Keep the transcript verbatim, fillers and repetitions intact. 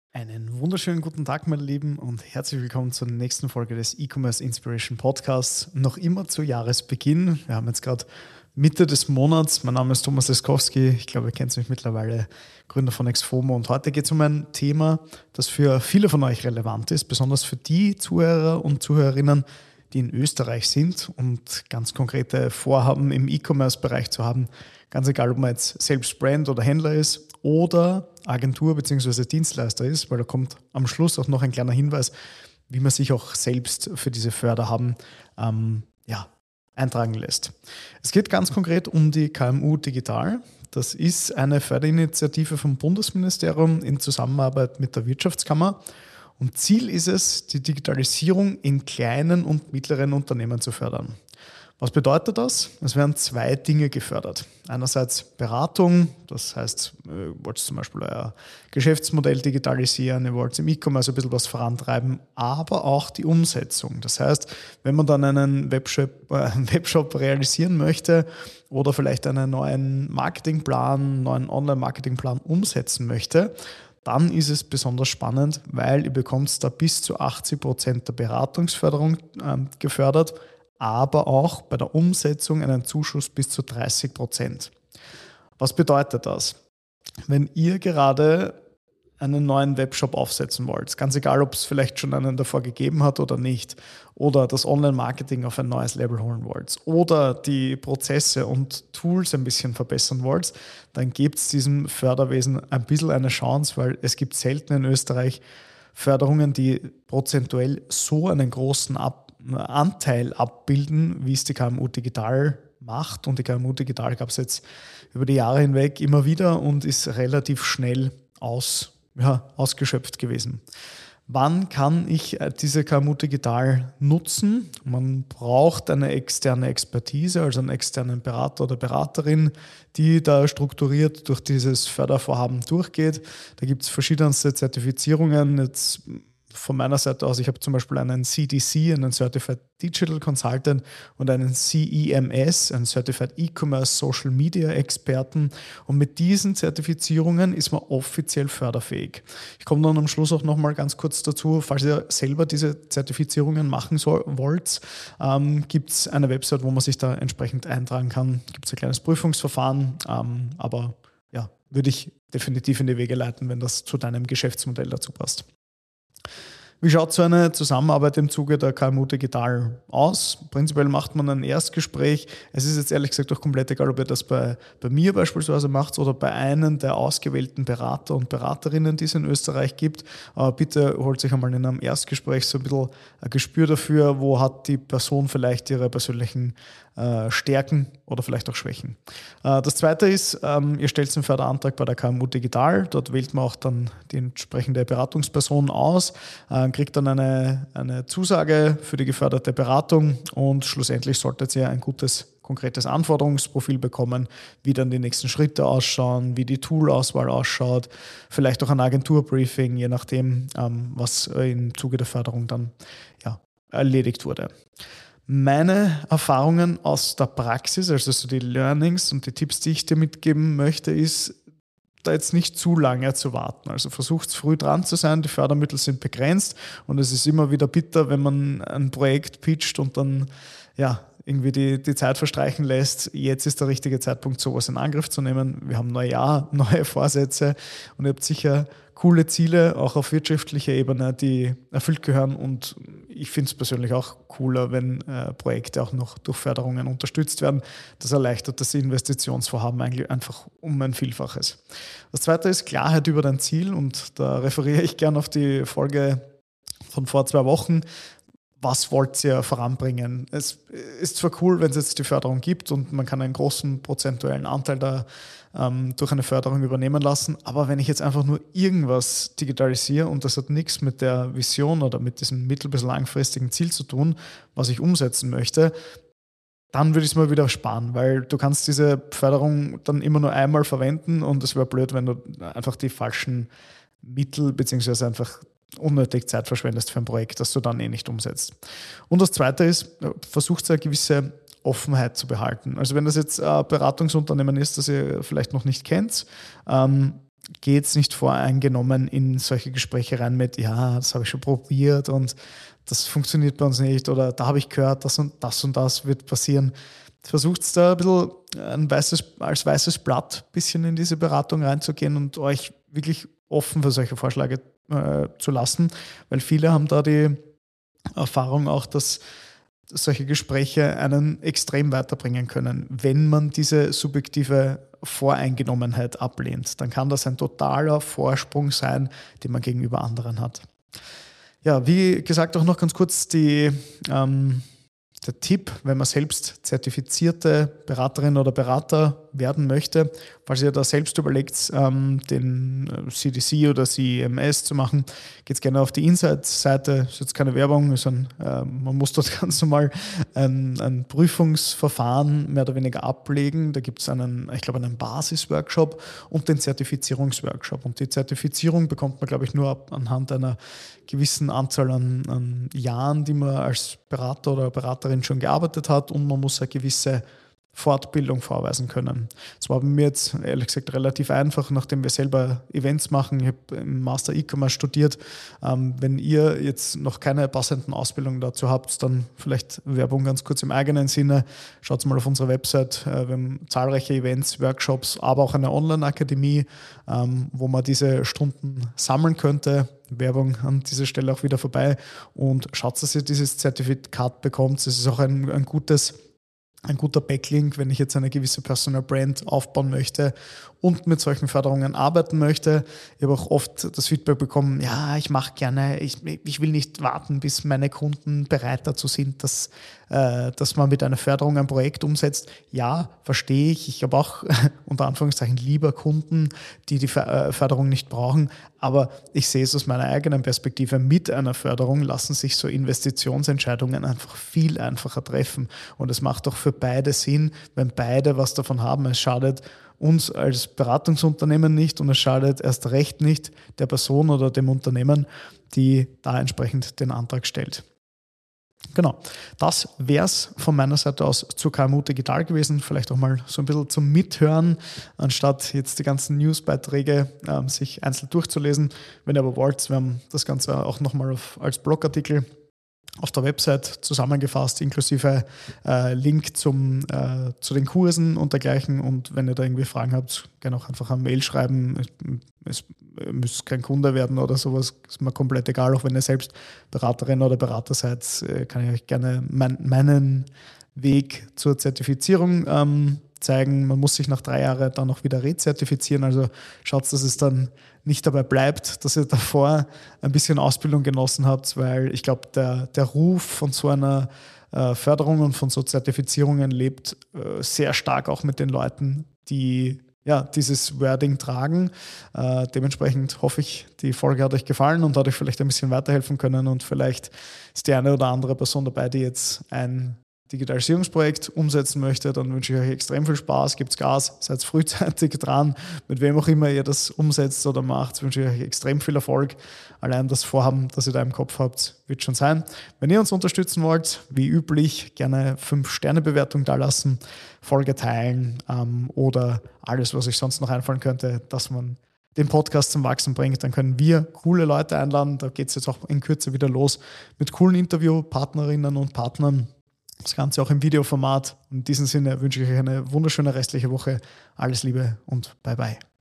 Einen wunderschönen guten Tag, meine Lieben, und herzlich willkommen zur nächsten Folge des E-Commerce Inspiration Podcasts. Noch immer zu Jahresbeginn. Wir haben jetzt gerade Mitte des Monats. Mein Name ist Thomas Leskowski. Ich glaube, ihr kennt mich mittlerweile, Gründer von Exfomo. Und heute geht es um ein Thema, das für viele von euch relevant ist, besonders für die Zuhörer und Zuhörerinnen, die in Österreich sind und ganz konkrete Vorhaben im E-Commerce-Bereich zu haben. Ganz egal, ob man jetzt selbst Brand oder Händler ist oder Agentur bzw. Dienstleister ist, weil da kommt am Schluss auch noch ein kleiner Hinweis, wie man sich auch selbst für diese Förderhaben ähm, ja, eintragen lässt. Es geht ganz konkret um die K M U Digital. Das ist eine Förderinitiative vom Bundesministerium in Zusammenarbeit mit der Wirtschaftskammer. Und Ziel ist es, die Digitalisierung in kleinen und mittleren Unternehmen zu fördern. Was bedeutet das? Es werden zwei Dinge gefördert. Einerseits Beratung, das heißt, ihr wollt zum Beispiel euer Geschäftsmodell digitalisieren, ihr wollt im E-Commerce ein bisschen was vorantreiben, aber auch die Umsetzung. Das heißt, wenn man dann einen Webshop, äh, Webshop realisieren möchte oder vielleicht einen neuen Marketingplan, einen neuen Online-Marketingplan umsetzen möchte, dann ist es besonders spannend, weil ihr bekommt da bis zu achtzig Prozent der Beratungsförderung äh, gefördert, aber auch bei der Umsetzung einen Zuschuss bis zu dreißig Prozent. Was bedeutet das? Wenn ihr gerade einen neuen Webshop aufsetzen wollt, ganz egal, ob es vielleicht schon einen davor gegeben hat oder nicht, oder das Online-Marketing auf ein neues Level holen wollt, oder die Prozesse und Tools ein bisschen verbessern wollt, dann gebt es diesem Förderwesen ein bisschen eine Chance, weil es gibt selten in Österreich Förderungen, die prozentuell so einen großen Ab- Anteil abbilden, wie es die K M U Digital macht. Und die K M U Digital gab es jetzt über die Jahre hinweg immer wieder und ist relativ schnell aus Ja, ausgeschöpft gewesen. Wann kann ich diese K M U Digital nutzen? Man braucht eine externe Expertise, also einen externen Berater oder Beraterin, die da strukturiert durch dieses Fördervorhaben durchgeht. Da gibt es verschiedenste Zertifizierungen. Jetzt von meiner Seite aus, ich habe zum Beispiel einen C D C, einen Certified Digital Consultant, und einen C E M S, einen Certified E-Commerce Social Media Experten. Und mit diesen Zertifizierungen ist man offiziell förderfähig. Ich komme dann am Schluss auch nochmal ganz kurz dazu, falls ihr selber diese Zertifizierungen machen soll, wollt, ähm, gibt es eine Website, wo man sich da entsprechend eintragen kann. Gibt es ein kleines Prüfungsverfahren, ähm, aber ja, würde ich definitiv in die Wege leiten, wenn das zu deinem Geschäftsmodell dazu passt. Wie schaut so eine Zusammenarbeit im Zuge der K M U Digital aus? Prinzipiell macht man ein Erstgespräch. Es ist jetzt ehrlich gesagt auch komplett egal, ob ihr das bei, bei mir beispielsweise macht oder bei einem der ausgewählten Berater und Beraterinnen, die es in Österreich gibt. Aber bitte holt sich einmal in einem Erstgespräch so ein bisschen ein Gespür dafür, wo hat die Person vielleicht ihre persönlichen äh, Stärken oder vielleicht auch Schwächen. Äh, das Zweite ist, ähm, ihr stellt einen Förderantrag bei der K M U Digital. Dort wählt man auch dann die entsprechende Beratungsperson aus, äh, kriegt dann eine, eine Zusage für die geförderte Beratung und schlussendlich solltet ihr ein gutes, konkretes Anforderungsprofil bekommen, wie dann die nächsten Schritte ausschauen, wie die Toolauswahl ausschaut, vielleicht auch ein Agenturbriefing, je nachdem, ähm, was im Zuge der Förderung dann ja, erledigt wurde. Meine Erfahrungen aus der Praxis, also so die Learnings und die Tipps, die ich dir mitgeben möchte, ist, da jetzt nicht zu lange zu warten. Also versucht früh dran zu sein, die Fördermittel sind begrenzt und es ist immer wieder bitter, wenn man ein Projekt pitcht und dann ja, irgendwie die, die Zeit verstreichen lässt. Jetzt ist der richtige Zeitpunkt, sowas in Angriff zu nehmen. Wir haben Neujahr, neue Vorsätze und ihr habt sicher coole Ziele, auch auf wirtschaftlicher Ebene, die erfüllt gehören, und ich finde es persönlich auch cooler, wenn äh, Projekte auch noch durch Förderungen unterstützt werden. Das erleichtert das Investitionsvorhaben eigentlich einfach um ein Vielfaches. Das Zweite ist Klarheit über dein Ziel, und da referiere ich gerne auf die Folge von vor zwei Wochen. Was wollt ihr voranbringen? Es ist zwar cool, wenn es jetzt die Förderung gibt und man kann einen großen prozentuellen Anteil da ähm, durch eine Förderung übernehmen lassen, aber wenn ich jetzt einfach nur irgendwas digitalisiere und das hat nichts mit der Vision oder mit diesem mittel- bis langfristigen Ziel zu tun, was ich umsetzen möchte, dann würde ich es mal wieder sparen, weil du kannst diese Förderung dann immer nur einmal verwenden und es wäre blöd, wenn du einfach die falschen Mittel beziehungsweise einfach unnötig Zeit verschwendest für ein Projekt, das du dann eh nicht umsetzt. Und das Zweite ist, versucht eine gewisse Offenheit zu behalten. Also wenn das jetzt ein Beratungsunternehmen ist, das ihr vielleicht noch nicht kennt, ähm, geht nicht voreingenommen in solche Gespräche rein mit, ja, das habe ich schon probiert und das funktioniert bei uns nicht oder da habe ich gehört, das und das und das wird passieren. Versucht da ein bisschen ein weißes, als weißes Blatt ein bisschen in diese Beratung reinzugehen und euch wirklich offen für solche Vorschläge äh, zu lassen, weil viele haben da die Erfahrung auch, dass solche Gespräche einen extrem weiterbringen können. Wenn man diese subjektive Voreingenommenheit ablehnt, dann kann das ein totaler Vorsprung sein, den man gegenüber anderen hat. Ja, wie gesagt, auch noch ganz kurz die, ähm, der Tipp, wenn man selbst zertifizierte Beraterin oder Berater werden möchte, falls ihr da selbst überlegt, ähm, den C D C oder C M S zu machen, geht gerne auf die Insight-Seite, ist jetzt keine Werbung, ist ein, äh, man muss dort ganz normal ein, ein Prüfungsverfahren mehr oder weniger ablegen. Da gibt es einen, ich glaube, einen Basis-Workshop und den Zertifizierungsworkshop. Und die Zertifizierung bekommt man, glaube ich, nur ab, anhand einer gewissen Anzahl an, an Jahren, die man als Berater oder Beraterin schon gearbeitet hat, und man muss eine gewisse Fortbildung vorweisen können. Das war bei mir jetzt ehrlich gesagt relativ einfach, nachdem wir selber Events machen. Ich habe im Master E-Commerce studiert. Ähm, wenn ihr jetzt noch keine passenden Ausbildungen dazu habt, dann vielleicht Werbung ganz kurz im eigenen Sinne. Schaut mal auf unserer Website. Äh, wir haben zahlreiche Events, Workshops, aber auch eine Online-Akademie, ähm, wo man diese Stunden sammeln könnte. Werbung an dieser Stelle auch wieder vorbei. Und schaut, dass ihr dieses Zertifikat bekommt. Es ist auch ein, ein gutes Ein guter Backlink, wenn ich jetzt eine gewisse Personal Brand aufbauen möchte und mit solchen Förderungen arbeiten möchte. Ich habe auch oft das Feedback bekommen, ja, ich mache gerne, ich, ich will nicht warten, bis meine Kunden bereit dazu sind, dass, äh, dass man mit einer Förderung ein Projekt umsetzt. Ja, verstehe ich. Ich habe auch unter Anführungszeichen lieber Kunden, die die Förderung nicht brauchen. Aber ich sehe es aus meiner eigenen Perspektive. Mit einer Förderung lassen sich so Investitionsentscheidungen einfach viel einfacher treffen. Und es macht auch für beide Sinn, wenn beide was davon haben. Es schadet uns als Beratungsunternehmen nicht und es schadet erst recht nicht der Person oder dem Unternehmen, die da entsprechend den Antrag stellt. Genau, das wäre es von meiner Seite aus zu K M U Digital gewesen. Vielleicht auch mal so ein bisschen zum Mithören, anstatt jetzt die ganzen Newsbeiträge ähm, sich einzeln durchzulesen. Wenn ihr aber wollt, wir haben das Ganze auch nochmal als Blogartikel auf der Website zusammengefasst, inklusive äh, Link zum, äh, zu den Kursen und dergleichen. Und wenn ihr da irgendwie Fragen habt, gerne auch einfach eine Mail schreiben. Es, es müsst kein Kunde werden oder sowas, ist mir komplett egal. Auch wenn ihr selbst Beraterin oder Berater seid, äh, kann ich euch gerne mein, meinen Weg zur Zertifizierung ähm, zeigen. Man muss sich nach drei Jahren dann auch wieder rezertifizieren. Also schaut, dass es dann nicht dabei bleibt, dass ihr davor ein bisschen Ausbildung genossen habt, weil ich glaube, der, der Ruf von so einer äh, Förderung und von so Zertifizierungen lebt äh, sehr stark auch mit den Leuten, die ja, dieses Wording tragen. Äh, dementsprechend hoffe ich, die Folge hat euch gefallen und hat euch vielleicht ein bisschen weiterhelfen können und vielleicht ist die eine oder andere Person dabei, die jetzt ein Digitalisierungsprojekt umsetzen möchte, dann wünsche ich euch extrem viel Spaß, gibt's Gas, seid frühzeitig dran, mit wem auch immer ihr das umsetzt oder macht, wünsche ich euch extrem viel Erfolg. Allein das Vorhaben, das ihr da im Kopf habt, wird schon sein. Wenn ihr uns unterstützen wollt, wie üblich, gerne fünf Sterne Bewertung da lassen, Folge teilen ähm, oder alles, was euch sonst noch einfallen könnte, dass man den Podcast zum Wachsen bringt, dann können wir coole Leute einladen. Da geht es jetzt auch in Kürze wieder los mit coolen Interviewpartnerinnen und Partnern. Das Ganze auch im Videoformat. In diesem Sinne wünsche ich euch eine wunderschöne restliche Woche. Alles Liebe und bye bye.